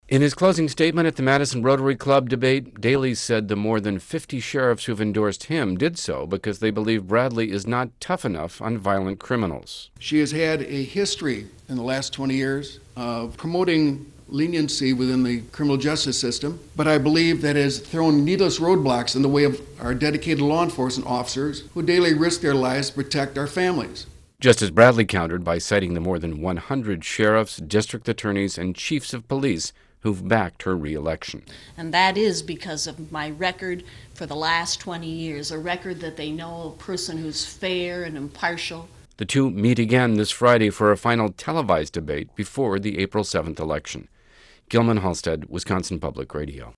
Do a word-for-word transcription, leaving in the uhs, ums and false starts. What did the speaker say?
In his closing statement at the Madison Rotary Club debate, Daley said the more than fifty sheriffs who've endorsed him did so because they believe Bradley is not tough enough on violent criminals. She has had a history in the last twenty years of promoting leniency within the criminal justice system, but I believe that has thrown needless roadblocks in the way of our dedicated law enforcement officers who daily risk their lives to protect our families. Justice Bradley countered by citing the more than one hundred sheriffs, district attorneys, and chiefs of police who've backed her re-election. And that is because of my record for the last twenty years, a record that they know a person who's fair and impartial. The two meet again this Friday for a final televised debate before the April seventh election. Gilman Halstead, Wisconsin Public Radio.